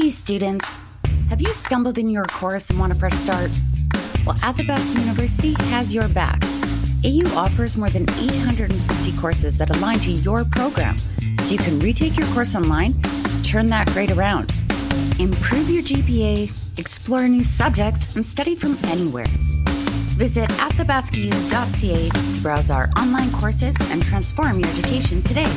Hey students, have you stumbled in your course and want a fresh start? Well, Athabasca University has your back. AU offers more than 850 courses that align to your program, so you can retake your course online, turn that grade around, improve your GPA, explore new subjects, and study from anywhere. Visit athabascau.ca to browse our online courses and transform your education today.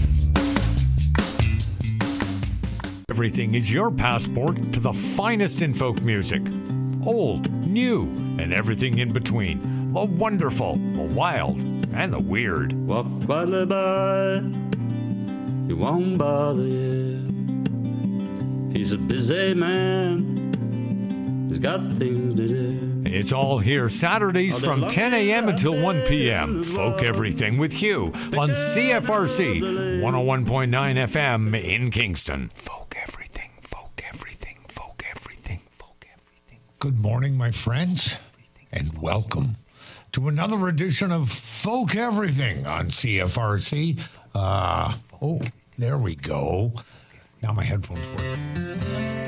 Everything is your passport to the finest in folk music. Old, new, and everything in between. The wonderful, the wild, and the weird. Walk quietly by, he won't bother you. He's a busy man, he's got things to do. It's all here Saturdays from 10 a.m. until 1 p.m. Folk Everything with Hugh on CFRC 101.9 FM in Kingston. Folk Everything, Folk Everything, Folk Everything, Folk Everything. Good morning, my friends, and welcome to another edition of Folk Everything on CFRC. Oh, there we go. Now my headphones work.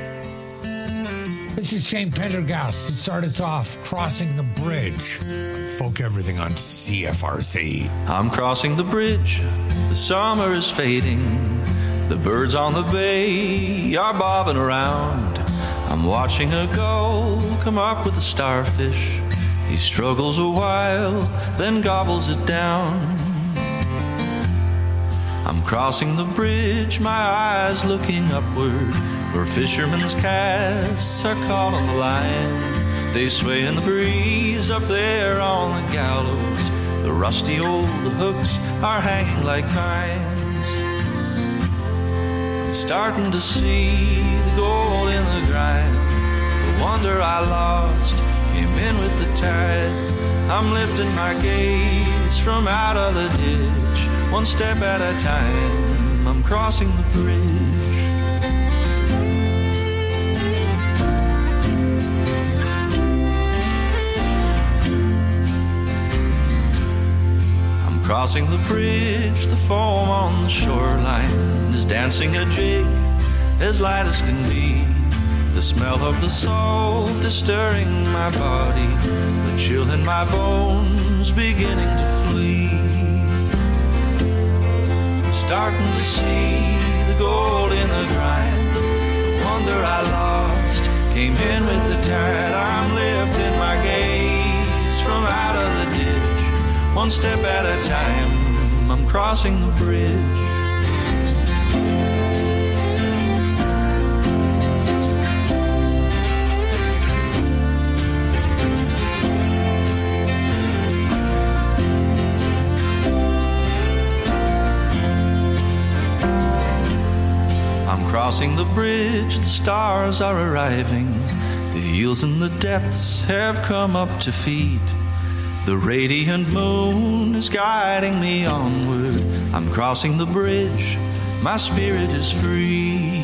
This is Shane Pendergast to start us off, Crossing the Bridge on Folk Everything on CFRC. I'm crossing the bridge, the summer is fading, the birds on the bay are bobbing around. I'm watching a gull come up with a starfish. He struggles a while, then gobbles it down. I'm crossing the bridge, my eyes looking upward, where fishermen's casts are caught on the line. They sway in the breeze up there on the gallows. The rusty old hooks are hanging like vines. I'm starting to see the gold in the grind. The wonder I lost came in with the tide. I'm lifting my gaze from out of the ditch, one step at a time. I'm crossing the bridge. Crossing the bridge, the foam on the shoreline is dancing a jig as light as can be. The smell of the salt is stirring my body, the chill in my bones beginning to flee. I'm starting to see the gold in the grind. The wonder I lost came in with the tide. I'm lifting my gaze from out of the ditch, one step at a time. I'm crossing the bridge. I'm crossing the bridge, the stars are arriving. The eels in the depths have come up to feed. The radiant moon is guiding me onward. I'm crossing the bridge, my spirit is free.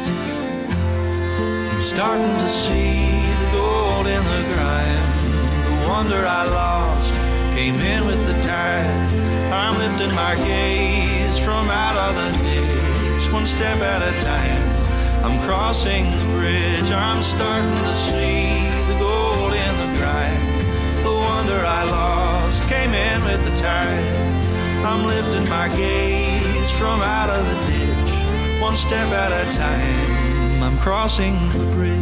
I'm starting to see the gold in the grind. The wonder I lost came in with the tide. I'm lifting my gaze from out of the ditch, one step at a time. I'm crossing the bridge. I'm starting to see the gold in the grind. The wonder I lost came in with the tide. I'm lifting my gaze from out of the ditch, one step at a time. I'm crossing the bridge.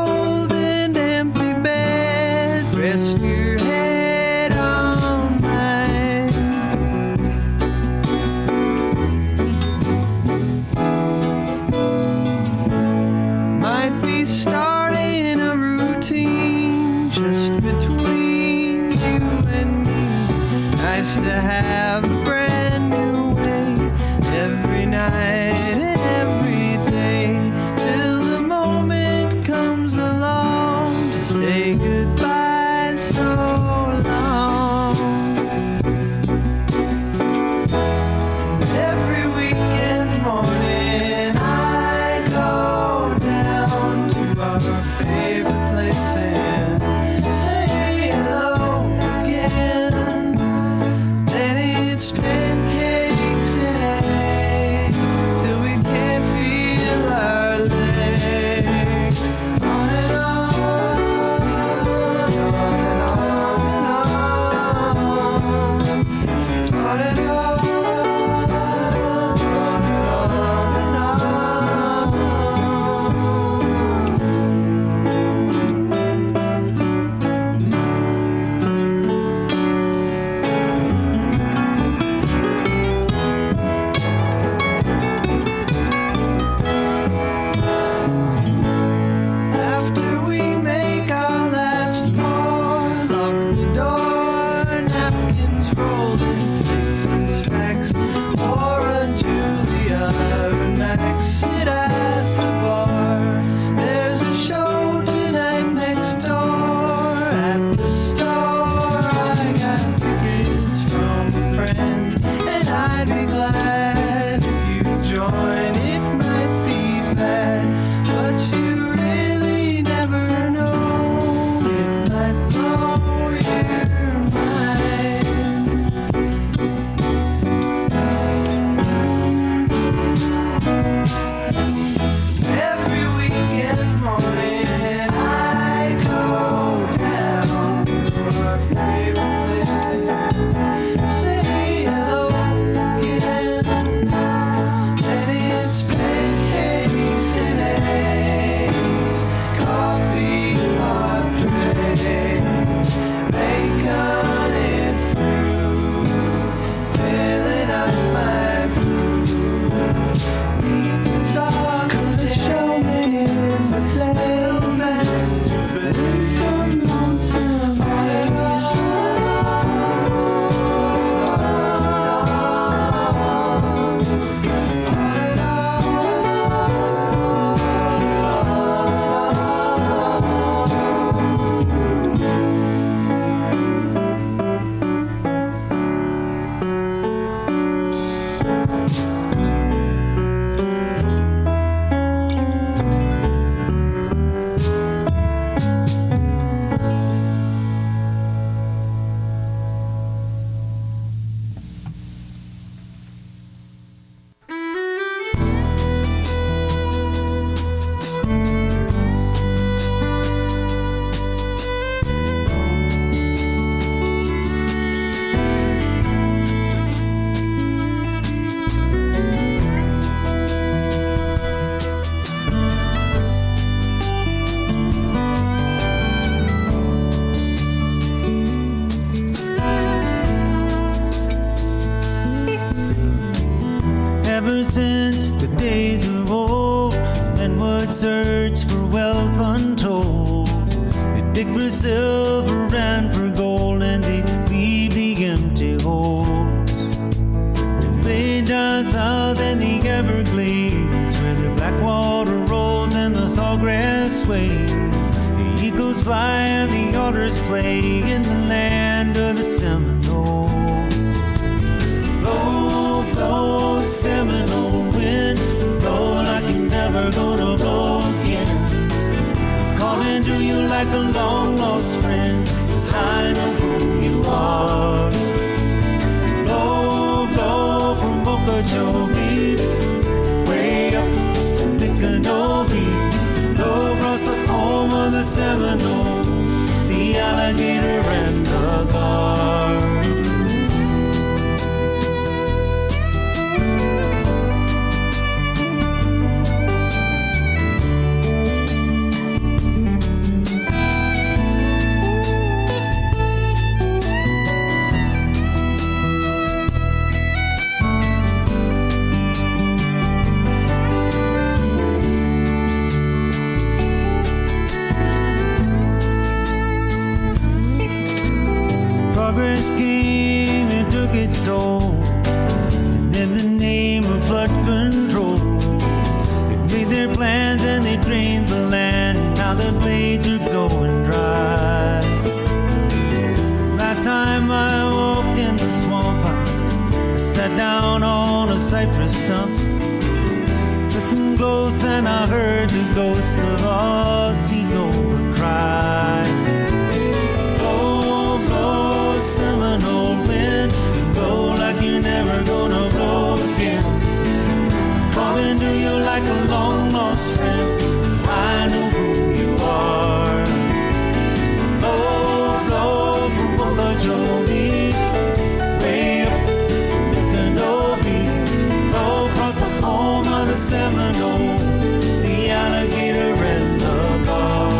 Rest your head on my nice to have a brand new way every night and every day till the moment comes along to say goodbye so long. Every weekend morning I go down to our favorite place and say hello again. Then it's pancakes and eggs till we can't feel our legs. On and on, on and on and on. On and on, after we make our last pour, lock the door, napkins rolled in plates and snacks, pour a Julia and Max, sit at the bar. There's a show tonight next door at the store. I got tickets from a friend, and I'd be glad if you join. It might be bad, but you really never know. It might blow your mind. Every weekend morning I go down to our favorite place and say hello again. And it's pancakes and eggs, coffee, Padre, bacon and fruit, filling up my meats and sauce. The showman is a little mess, but it's so lonesome. Ever since the days of old, men would search for wealth untold. They'd dig for silver and for gold, and they leave the empty holes. Way down south in the Everglades, where the black water rolls and the sawgrass sways, the eagles fly and the otters play in the land of the Seminole. Blow, blow, Seminole wind, blow like you're never gonna blow again. Calling to you like a long lost friend, 'cause I know who you are. Blow, blow from Okeechobee, way up to Micanopy, blow across the home of the Seminole, the alligator and the gar. their plans and they drained the land. Now the blades are going dry. Last time I walked in the swamp, I sat down on a cypress stump. Listened close and I heard the ghost of a seagull cry. Blow, blow, Seminole wind, blow like you're never gonna blow again. Calling to you like a long lost friend. I know who you are. Blow, blow from Okeechobee, way up to Micanopy. Blow across the home of the Seminole, the alligator and the bar.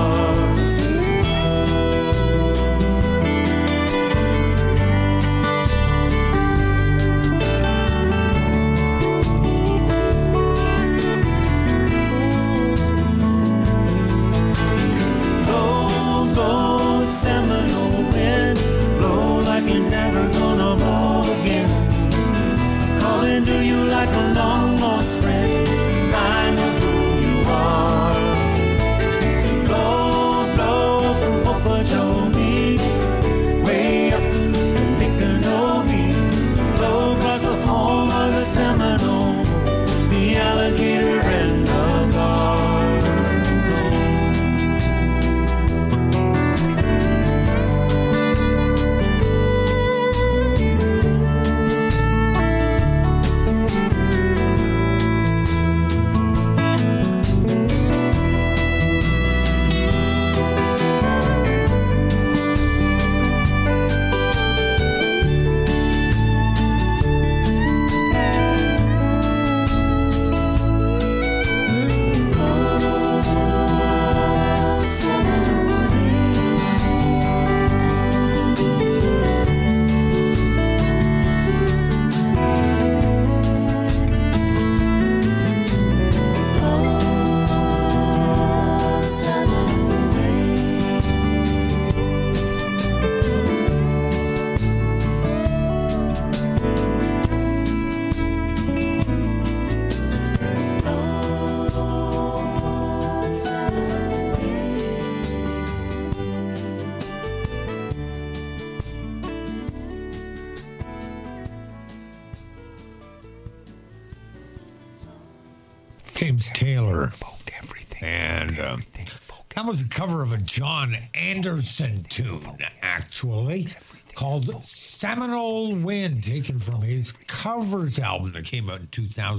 Blow, blow, Seminole wind, blow like you're never gonna blow again. Calling to you like a long lost friend, 'cause I know who you are. Blow, blow from Okeechobee, way up to Micanopy. Blow across the home of the Seminole, the alligator and the gar. James Taylor. And that was a cover of a John Anderson tune, actually, called Seminole Wind, taken from his covers album that came out in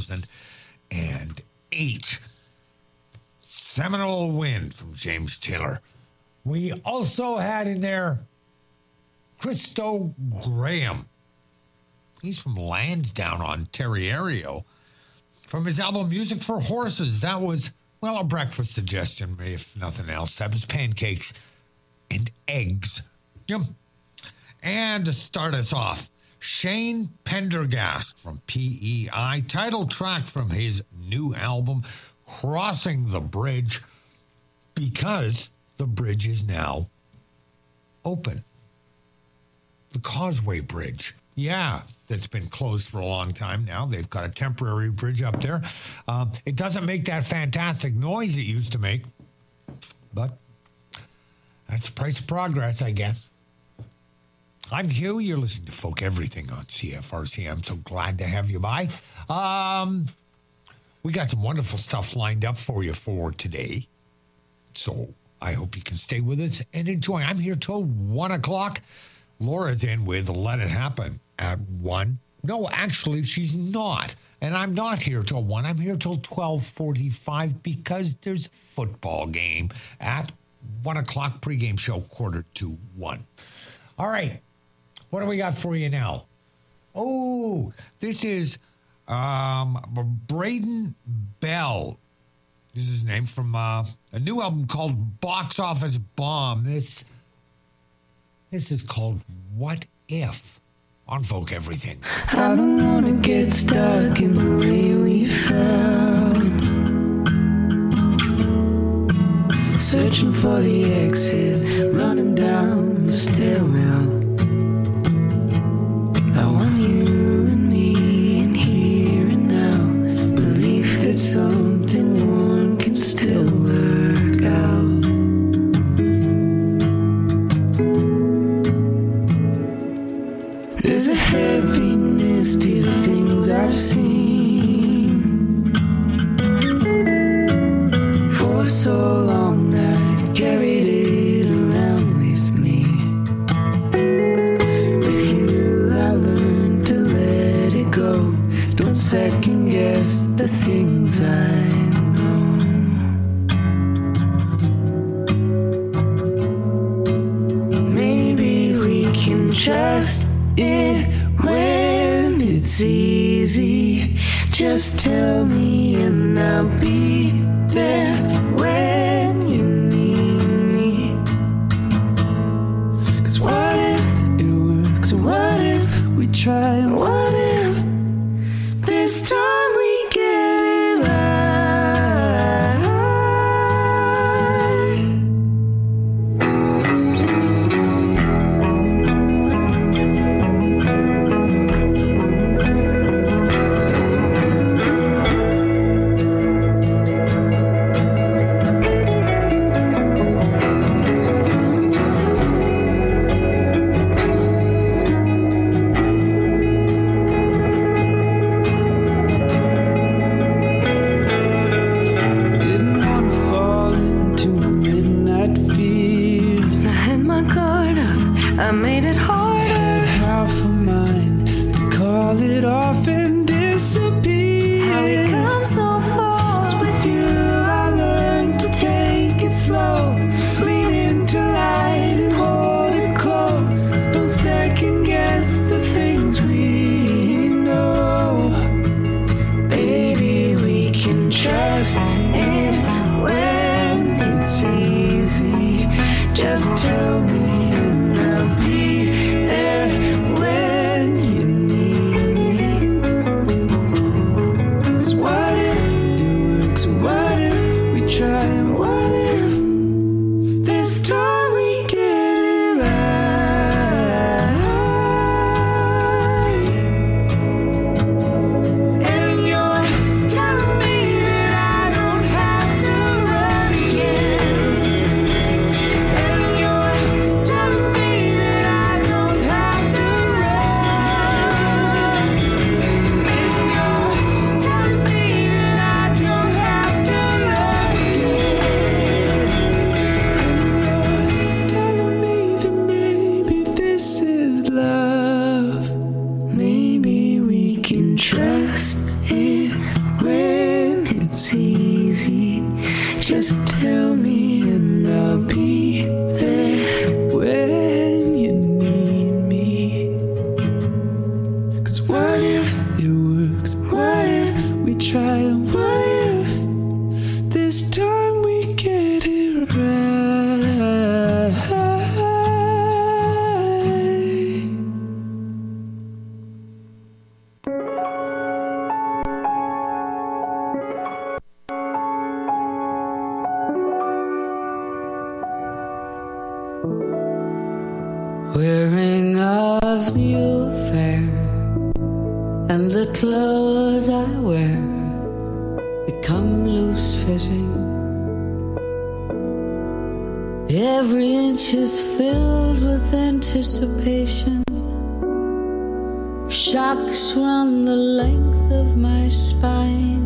2008. Seminole Wind from James Taylor. We also had in there Christo Graham. He's from Lansdowne, Ontario. From his album Music for Horses, that was, well, a breakfast suggestion, if nothing else. That was pancakes and eggs. Yum. And to start us off, Shane Pendergast from PEI, title track from his new album, Crossing the Bridge, because the bridge is now open. The Causeway Bridge. Yeah, that's been closed for a long time now. They've got a temporary bridge up there. It doesn't make that fantastic noise it used to make, but that's the price of progress, I guess. I'm Hugh. You're listening to Folk Everything on CFRC. I'm so glad to have you by. We got some wonderful stuff lined up for you for today, so I hope you can stay with us and enjoy. I'm here till 1 o'clock. Laura's in with Let It Happen at 1. No, actually, she's not. And I'm not here till 1. I'm here till 12:45 because there's a football game at 1 o'clock, pregame show, 1:45. All right. What do we got for you now? Oh, this is Braden Bell. This is his name from a new album called Box Office Bomb. This is called What If on Folk Everything. I don't want to get stuck in the way we fell, searching for the exit, running down the stairwell. I want you and me in here and now, belief that something warm so long I carried it around with me. With you I learned to let it go. Don't second guess the things I know. Maybe we can trust it when it's easy. Just tell me and I'll be there when you need me. 'Cause what if it works? What if we try? What if this time we get it right? I made it hard. Had half a mind to call it off and disappear. How we come so far. 'Cause with you I learned to take it slow. Lean into light and hold it close. Don't second guess the things we know. Baby, we can trust it when it's easy. Just tell me and I'll be there when you need me. 'Cause what if it works? What if we try? What if this time we get it right? And you're telling me that I don't have to run again. And you're telling me that I don't have to run. And you're telling me that I don't have to love again. And you're telling me that maybe this is love. Maybe we can trust it when it's easy. Just tell me and I'll be there when you need me. 'Cause what if it works? What if we try? What if this time we get it right? Wearing of new fair, and the clothes I wear become loose-fitting. Every inch is filled with anticipation. Shocks run the length of my spine.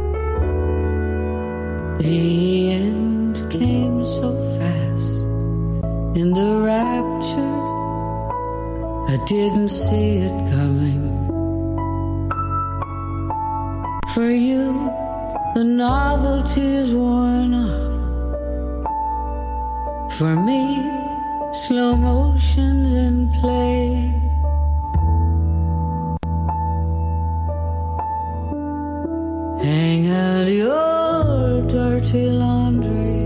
The end came so fast in the rapture, I didn't see it coming. For you, the novelty is worn off. For me, slow motion's in play. Hang out your dirty laundry.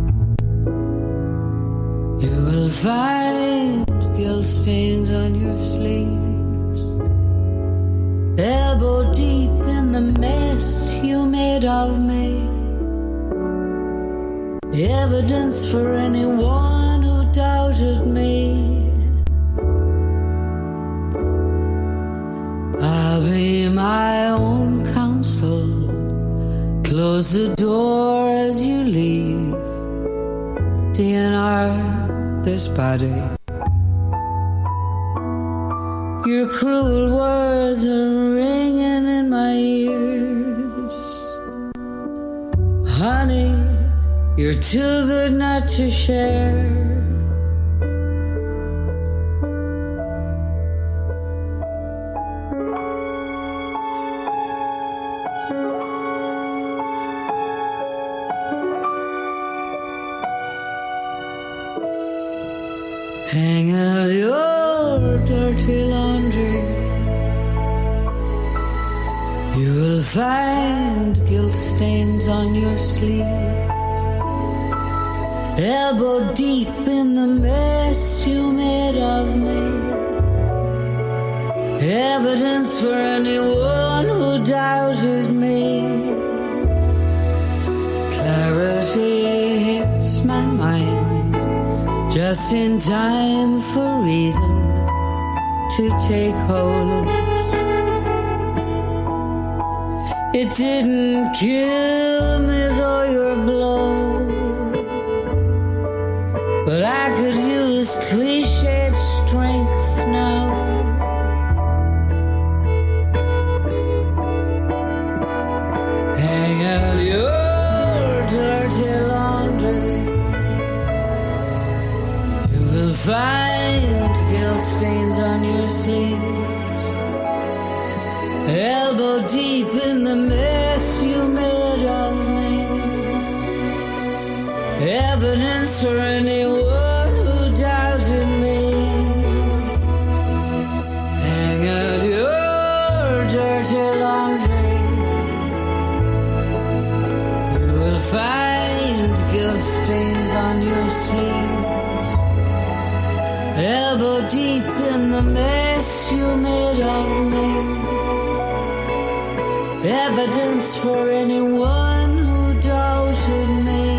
You will find guilt stains on your sleeves. Elbow deep in the mess you made of me. Evidence for anyone who doubted me. I'll be my own counsel. Close the door as you leave. DNR this body. Your cruel words are ringing in my ears. Honey, You're too good not to share. Hang out your dirty laundry. You will find guilt stains on your sleeve. Elbow deep in the mess you made of me. Evidence for anyone who doubted me. Clarity hits my mind just in time for reason to take hold. It didn't kill me though your blow, but I could use cliched strength now. Hang out your dirty laundry. You will find guilt stains on your sleeves. Elbow deep in the mess you made of me. Evidence for anyone who doubted me. Hang out your dirty laundry. You will find guilt stains on your sleeves. Elbow deep in the mess you made of me. Evidence for anyone who doubted me.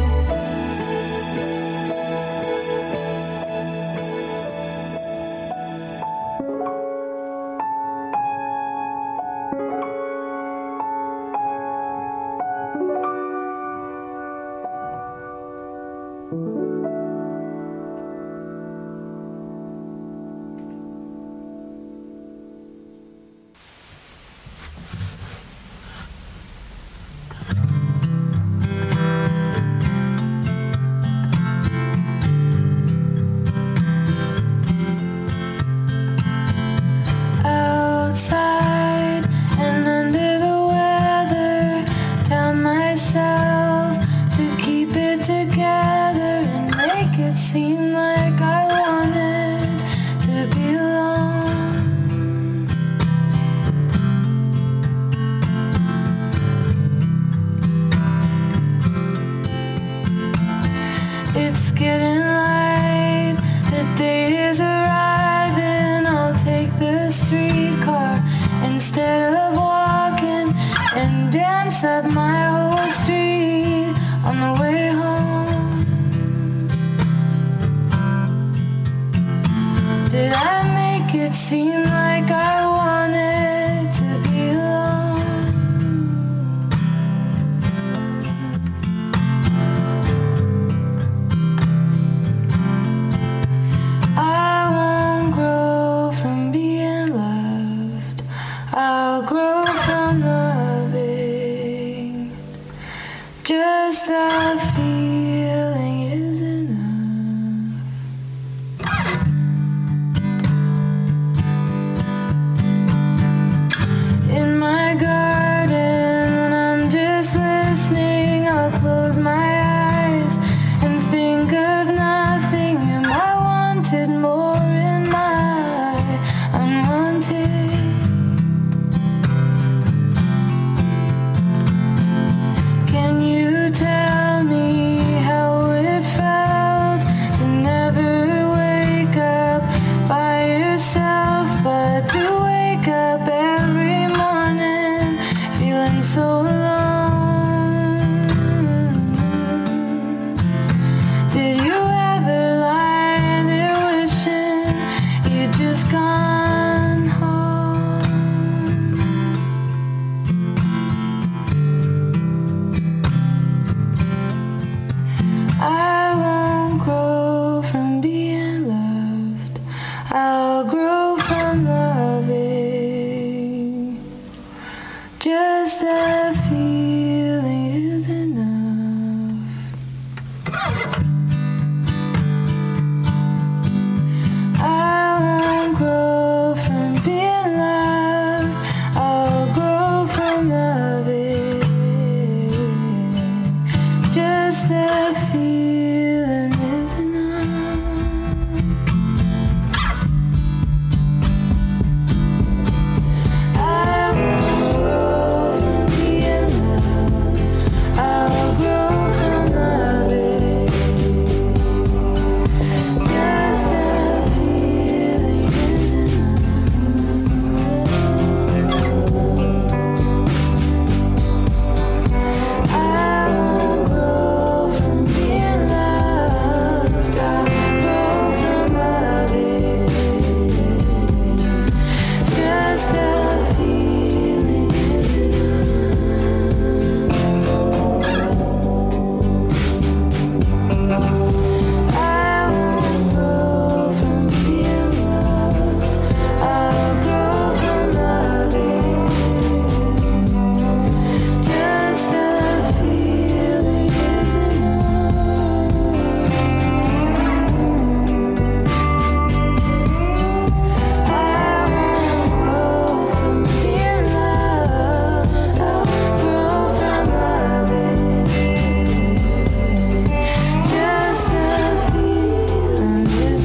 Outside and under the weather, tell myself to keep it together and make it seem like I wanted to belong. It's getting light, the day is arriving. I'll take the streetcar instead of walking and dance up my whole street on the way home. Did I make it seem like I wanted to belong? I won't grow from being loved. I'll grow from loving. Just the feeling is enough. In my garden, when I'm just listening, I'll close my eyes and think of nothing. Am I wanted more in my unwanted? Can you tell me how Just that feeling is enough. I will grow from being loved. I will grow from loving. Just that feeling is enough. I won't grow from being loved. I'll grow from loving. Just that feeling is enough. I won't grow from being loved. I'll grow from loving. Just that feeling is enough. I won't grow from being loved. I'll grow from loving. Just that feeling is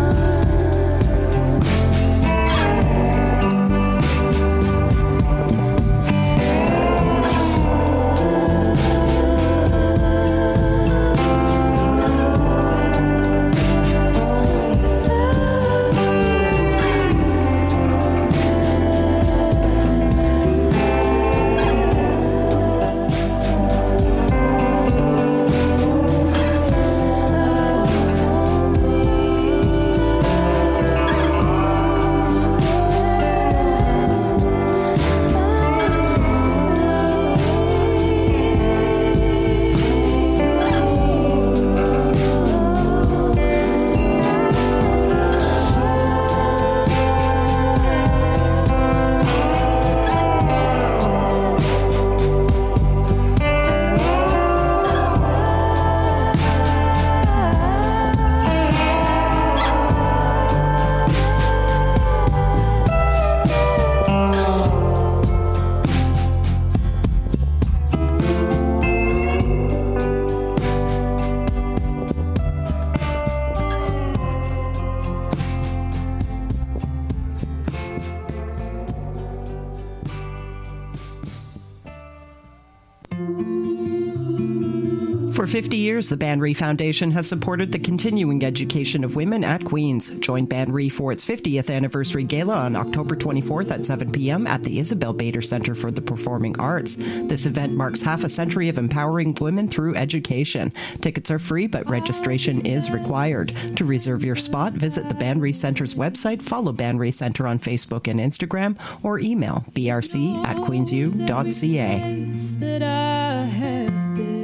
For 50 years, the Banry Foundation has supported the continuing education of women at Queen's. Join Banry for its 50th anniversary gala on October 24th at 7 p.m. at the Isabel Bader Center for the Performing Arts. This event marks half a century of empowering women through education. Tickets are free, but registration is required. To reserve your spot, visit the Banry Center's website, follow Banry Center on Facebook and Instagram, or email brc@queensu.ca. that I have been.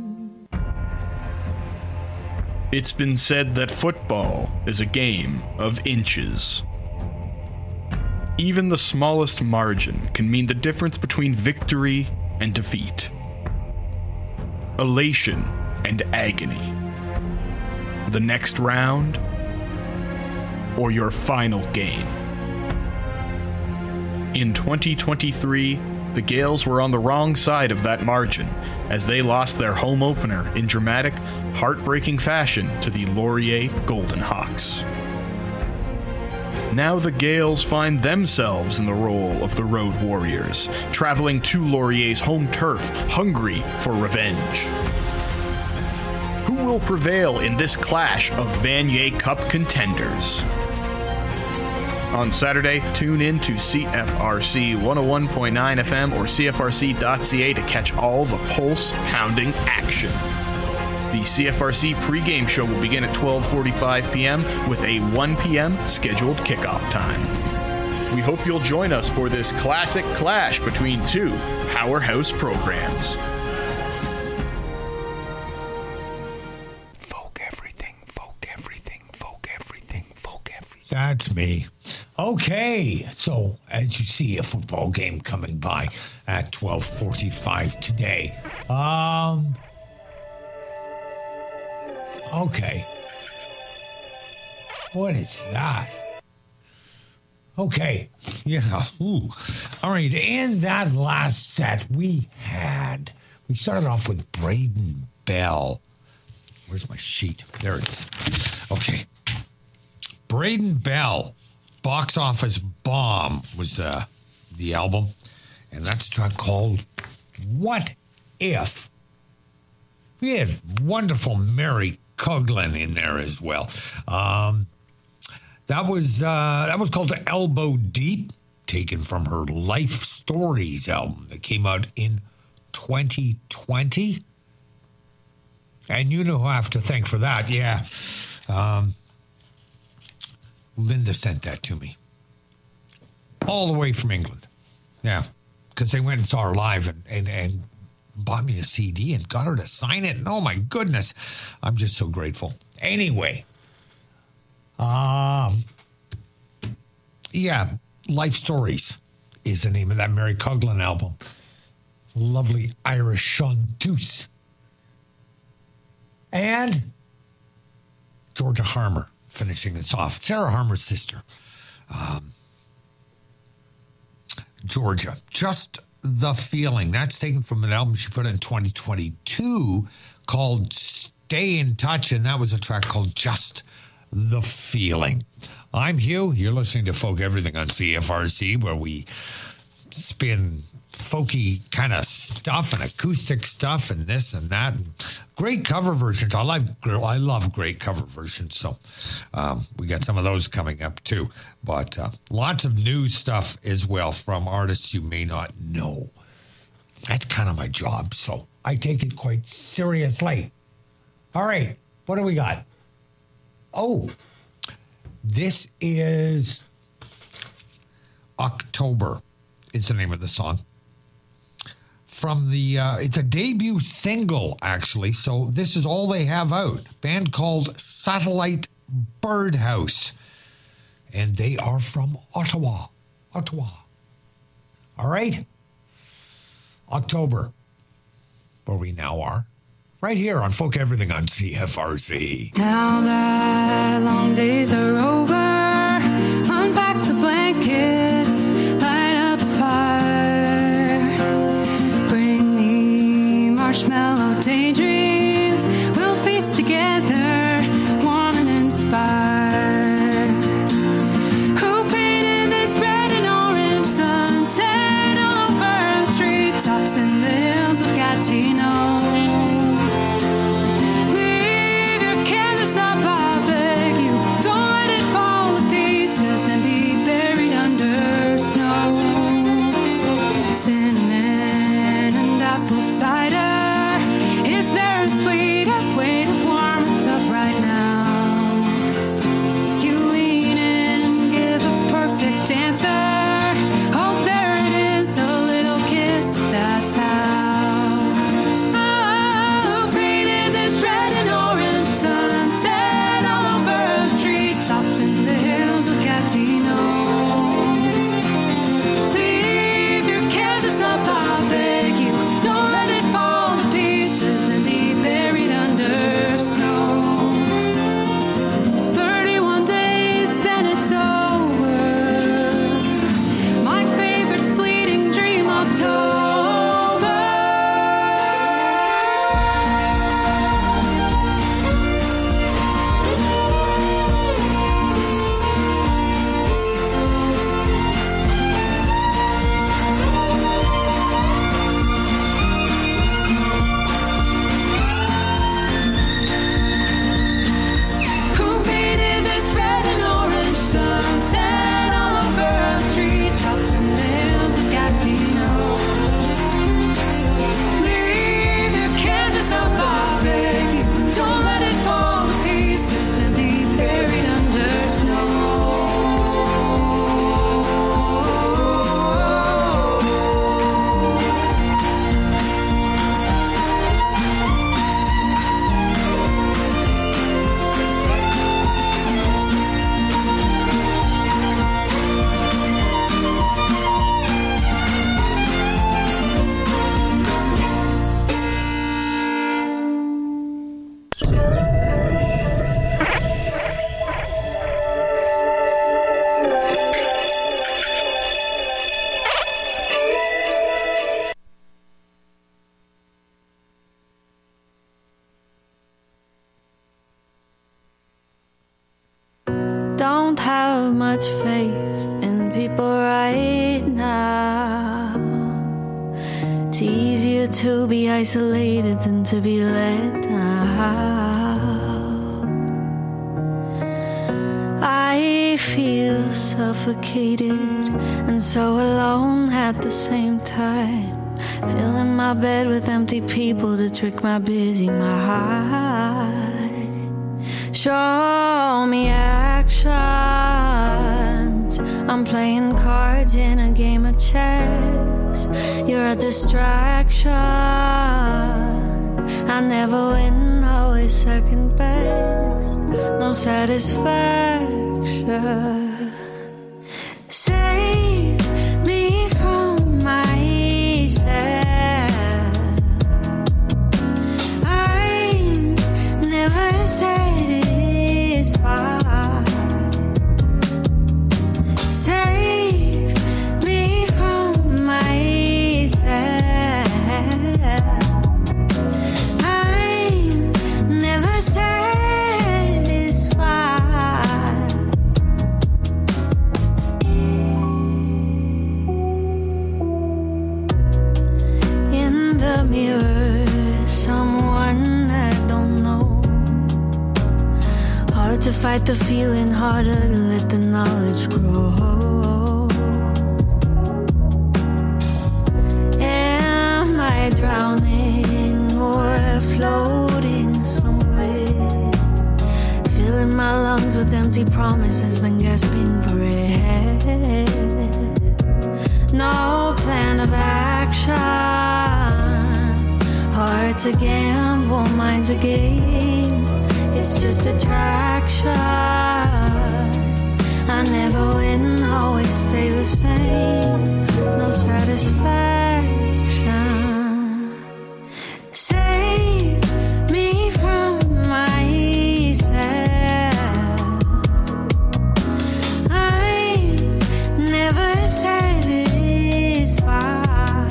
It's been said that football is a game of inches. Even the smallest margin can mean the difference between victory and defeat, elation and agony, the next round, or your final game. In 2023, the Gales were on the wrong side of that margin as they lost their home opener in dramatic, heartbreaking fashion to the Laurier Golden Hawks. Now the Gales find themselves in the role of the Road Warriors, traveling to Laurier's home turf, hungry for revenge. Who will prevail in this clash of Vanier Cup contenders? On Saturday, tune in to CFRC 101.9 FM or CFRC.ca to catch all the pulse-pounding action. The CFRC pregame show will begin at 12:45 p.m. with a 1 p.m. scheduled kickoff time. We hope you'll join us for this classic clash between two powerhouse programs. Folk everything, folk everything, folk everything, folk everything. That's me. Okay, so as you see, a football game coming by at 12:45 today. Okay. What is that? Okay, yeah. Ooh. All right, in that last set, we started off with Braden Bell. Where's my sheet? There it is. Okay. Braden Bell, Box Office Bomb was the album. And that's a track called What If? We had wonderful Mary Coughlan in there as well. That was called Elbow Deep, taken from her Life Stories album that came out in 2020. And you know who I have to thank for that. Yeah. Linda sent that to me. All the way from England. Yeah. Because they went and saw her live and bought me a CD and got her to sign it. And oh, my goodness. I'm just so grateful. Anyway. Yeah. Life Stories is the name of that Mary Coughlan album. Lovely Irish chanteuse. And Georgia Harmer finishing this off. Sarah Harmer's sister. Georgia. Just the Feeling. That's taken from an album she put in 2022 called Stay in Touch, and that was a track called Just the Feeling. I'm Hugh. You're listening to Folk Everything on CFRC, where we spin folky kind of stuff and acoustic stuff and this and that. And great cover versions. I love great cover versions. So we got some of those coming up too. But lots of new stuff as well from artists you may not know. That's kind of my job. So I take it quite seriously. All right. What do we got? Oh, this is October. It's the name of the song. From the, it's a debut single, actually. So this is all they have out. Band called Satellite Birdhouse. And they are from Ottawa. All right? October, where we now are. Right here on Folk Everything on CFRC. Now that long days are over, unpack the blankets, light up a fire, bring me marshmallow daydreams, we'll feast together, warm and inspired. Who painted this red and orange sunset all over the treetops and the hills of Gatineau? And be buried under snow. Cinnamon and apple cider. Is there a sweeter way to warm us have much faith in people right now. It's easier to be isolated than to be let down. I feel suffocated and so alone at the same time. Filling my bed with empty people to trick my busy mind. Show me actions. I'm playing cards in a game of chess. You're a distraction. I never win, always second best. No satisfaction. Save me from myself. I'm never satisfied. Save me from myself. I'm never satisfied. In the mirror, someone I don't know. Hard to fight the feeling, harder to let the knowledge grow. Am I drowning or floating somewhere? Filling my lungs with empty promises, then gasping for air. No plan of action. Heart's a gamble, mind's a game. It's just attraction. I never win, always stay the same. No satisfaction. Save me from myself. I'm never satisfied.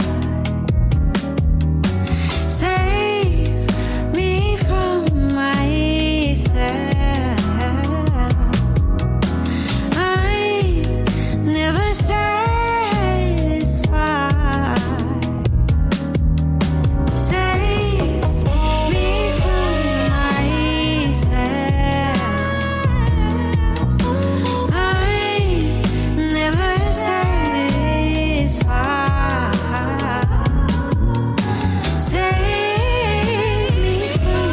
Save me from myself. I'm never satisfied. Save me from myself. I'm never satisfied. Save me from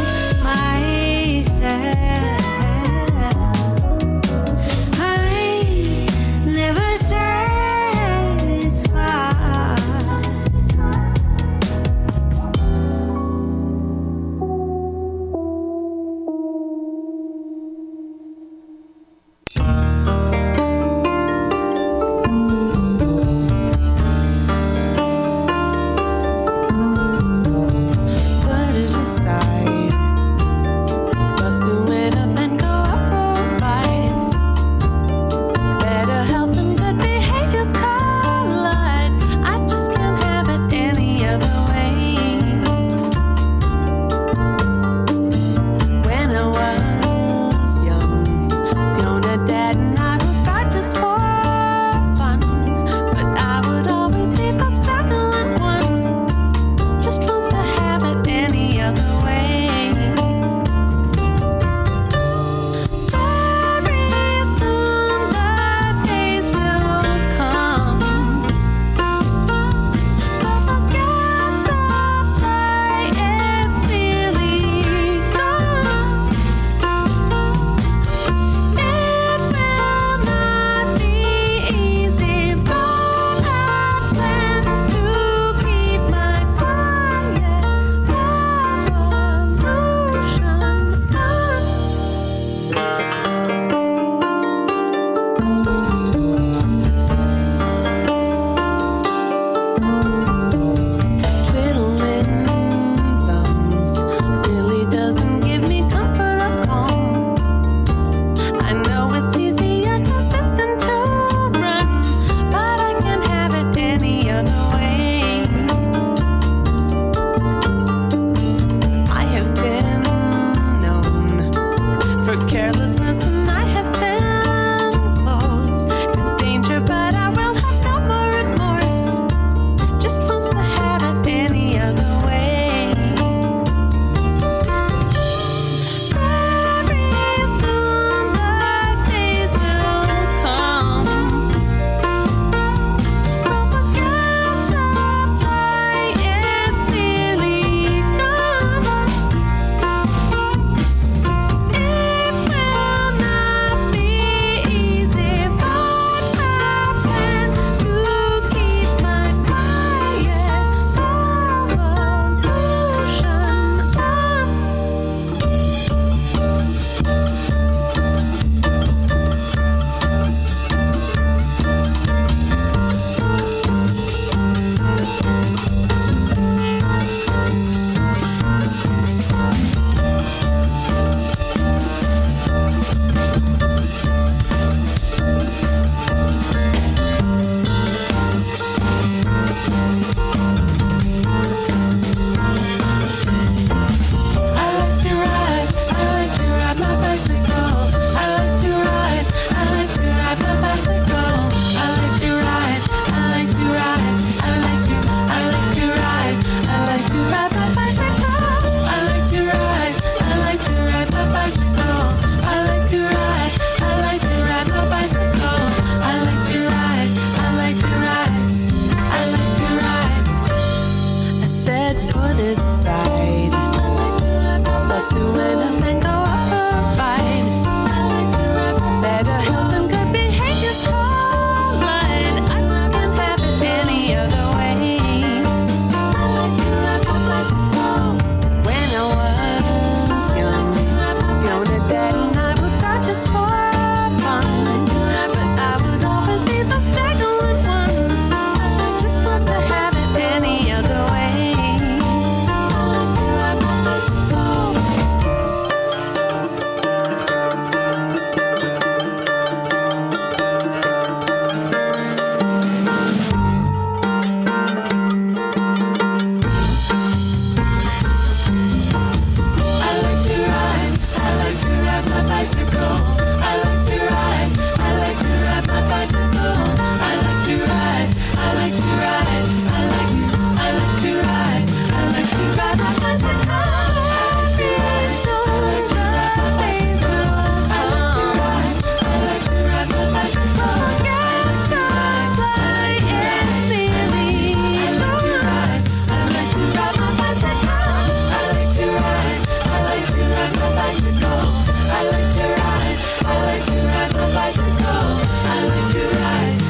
myself. I'm never satisfied. Put it aside. Bust the winner, then go up for a ride. Better health and good behaviors collide. I just can't have it any other way. When I was young, Fiona, Dad, and I would ride just for fun. But I would always be the struggling one. Just wants to have it any other way. Very soon the days will come. But the gas supply it's nearly gone. It will not be easy, but I plan to keep my quiet revolution on. Twiddling thumbs really doesn't give me comfort or calm. I know it's easier to sit than to run, but I can't have it any other way. I have been known for carelessness and I have been Let's do anything, go up the ride. I like to ride my better health and good behavior's calling. I just can't have it any other way. I like to ride my bicycle. When I was young, your dad and I would ride just for fun. But I would always be the straggling one. I just want to have it any other way. I like to ride my bicycle. I like to ride my bicycle. I like to ride my bicycle. I like to ride my bicycle. I like to ride my bicycle. Yes, I play it feeling. I like to ride my bicycle. I like to ride my bicycle. I like to ride my bicycle. I like to ride.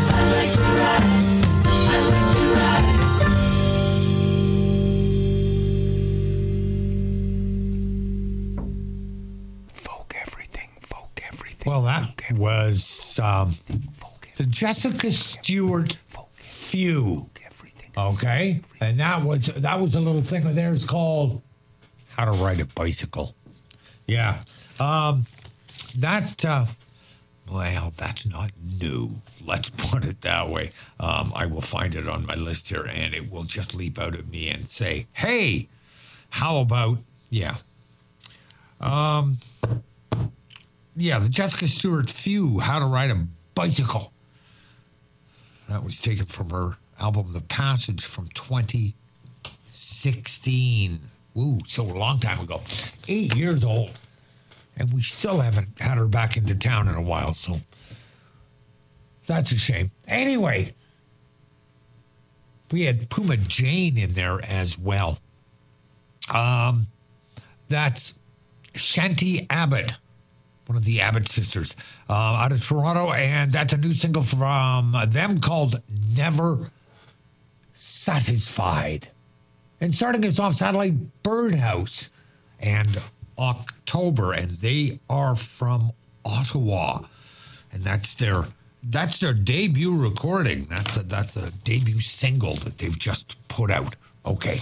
Folk everything. Well, that was the Jessica Stewart Few. Okay, and that was a little thing of theirs called "How to Ride a Bicycle." Yeah, that's not new. Let's put it that way. I will find it on my list here, and it will just leap out at me and say, "Hey, how about the Jessica Stewart Few, How to Ride a Bicycle." That was taken from her album, The Passage, from 2016. Ooh, so a long time ago. 8 years old. And we still haven't had her back into town in a while, so that's a shame. Anyway, we had Puma Jane in there as well. That's Shanti Abbott, one of the Abbott sisters, out of Toronto, and that's a new single from them called Never Satisfied. And starting us off, Satellite Birdhouse and October, and they are from Ottawa, and that's their debut recording. That's a debut single that they've just put out. Okay.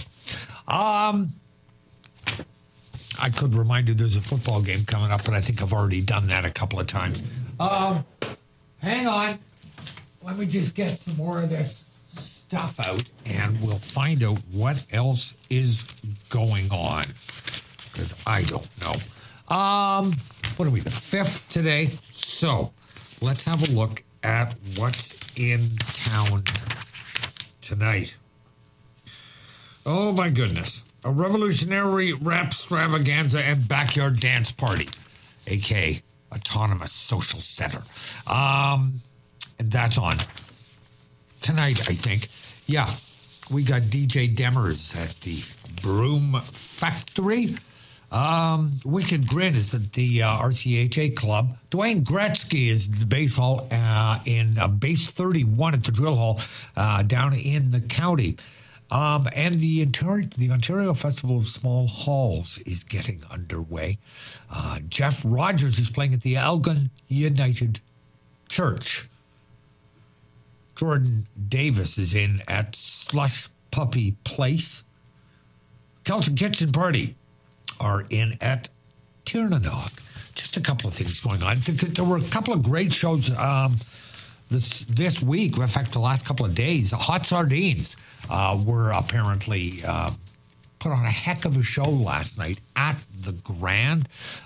I could remind you there's a football game coming up, but I think I've already done that a couple of times. Hang on. Let me just get some more of this stuff out, and we'll find out what else is going on, because I don't know. What are we, the 5th today? So let's have a look at what's in town tonight. Oh, my goodness. A revolutionary rap extravaganza and backyard dance party, a.k.a. Autonomous Social Center. And that's on tonight, I think. Yeah, we got DJ Demers at the Broom Factory. Wicked Grin is at the RCHA Club. Dwayne Gretzky is at the Base Hall in Base 31 at the Drill Hall down in the county. And the Ontario Festival of Small Halls is getting underway. Jeff Rogers is playing at the Elgin United Church. Jordan Davis is in at Slush Puppy Place. Celtic Kitchen Party are in at Tiernanog. Just a couple of things going on. There were a couple of great shows this week. In fact, the last couple of days. Hot Sardines were apparently put on a heck of a show last night at the Grand.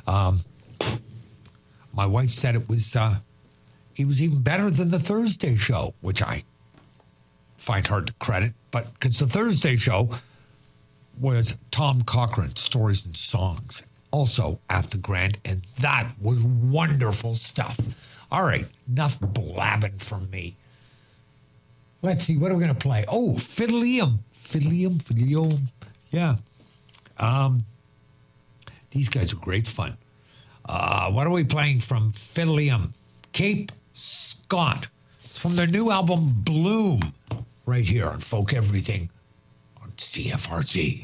My wife said it was even better than the Thursday show, which I find hard to credit, but because the Thursday show was Tom Cochran, Stories and Songs, also at the Grand, and that was wonderful stuff. All right, enough blabbing from me. Let's see, what are we going to play? Oh, Fiddlium. Yeah. These guys are great fun. What are we playing from Fiddlium? Cape Scott. It's from their new album, Bloom, right here on Folk Everything on CFRC.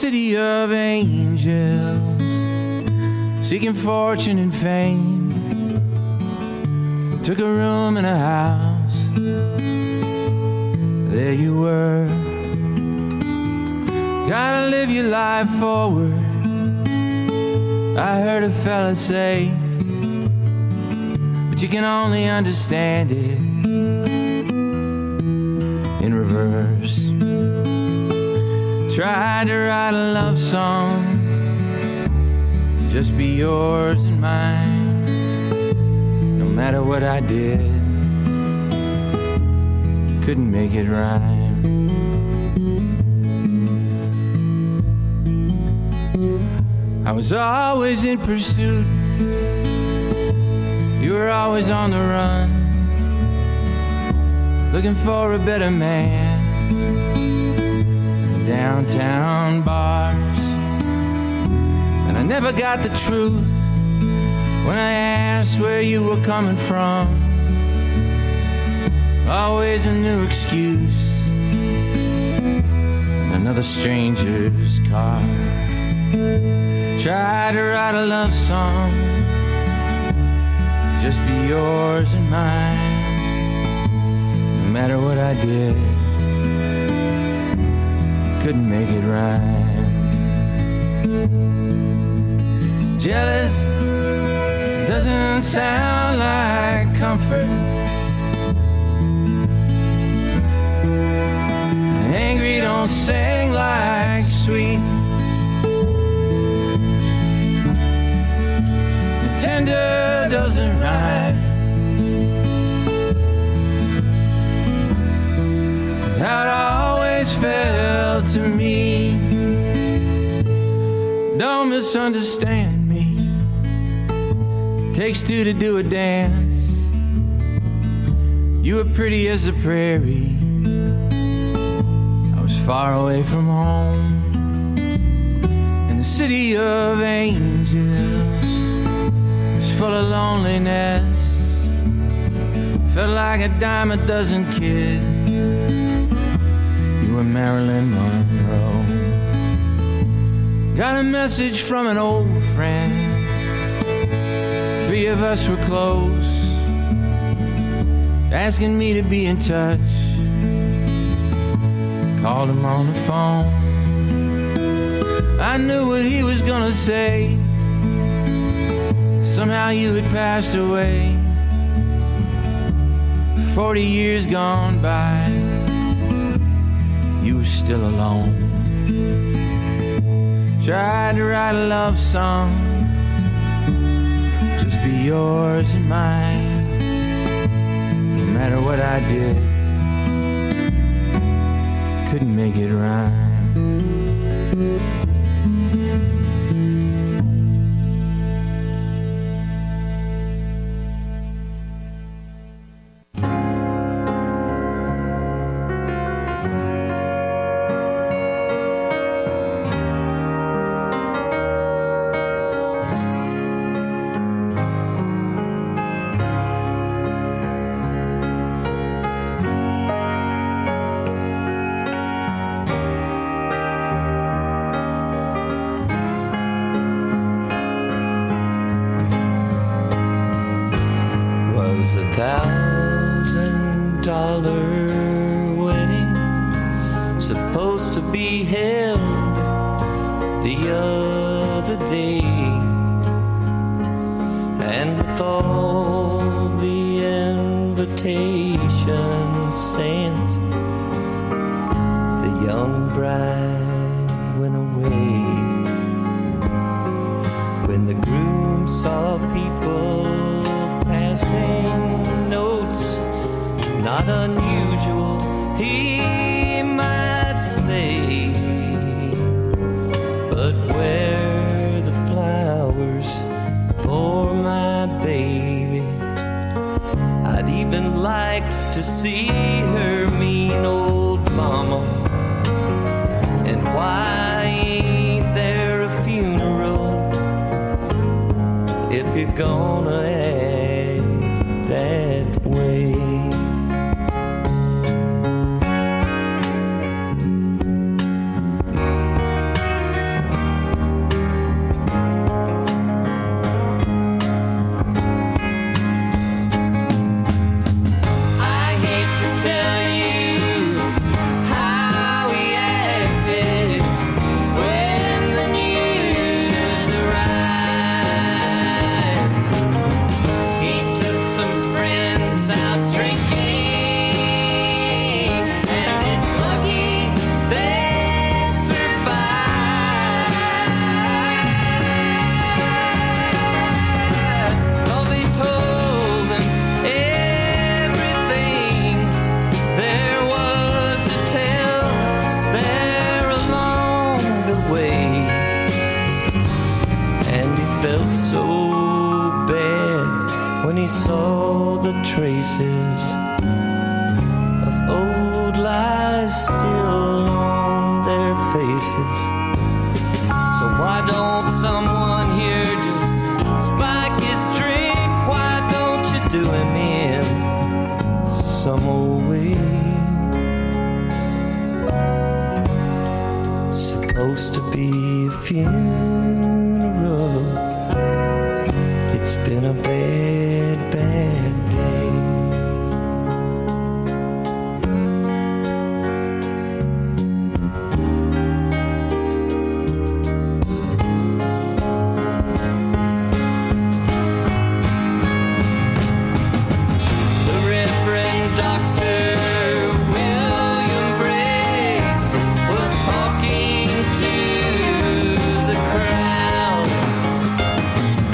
city of angels, seeking fortune and fame. Took a room in a house, there you were. Gotta live your life forward, I heard a fella say, but you can only understand it in reverse. Tried to write a love song, just be yours and mine. No matter what I did, couldn't make it rhyme. I was always in pursuit, you were always on the run, looking for a better man in the downtown bars. And I never got the truth when I asked where you were coming from. Always a new excuse, another stranger's car. Try to write a love song, just be yours and mine. No matter what I did, couldn't make it right. Jealous doesn't sound like comfort. Angry don't sing like sweet. Tender doesn't rhyme. How it always felt to me. Don't misunderstand me. Takes two to do a dance. You were pretty as the prairie. I was far away from home in the city of angels, full of loneliness. Felt like a dime a dozen kid. You were Marilyn Monroe. Got a message from an old friend. Three of us were close, asking me to be in touch. Called him on the phone. I knew what he was gonna say. Somehow you had passed away. 40 years gone by, you were still alone. Tried to write a love song, just be yours and mine. No matter what I did, couldn't make it rhyme. $1,000 wedding supposed to be held the other day, and with all the invitations sent, the young bride went away. When the groom saw people passing notes, not unusual, he might say, but where are the flowers for my baby? I'd even like to see her mean old mama. And why ain't there a funeral if you're gonna act that way? when he saw the traces of old lies still on their faces. So why don't someone here just spike his drink? Why don't you do him in some old way? Supposed to be a funeral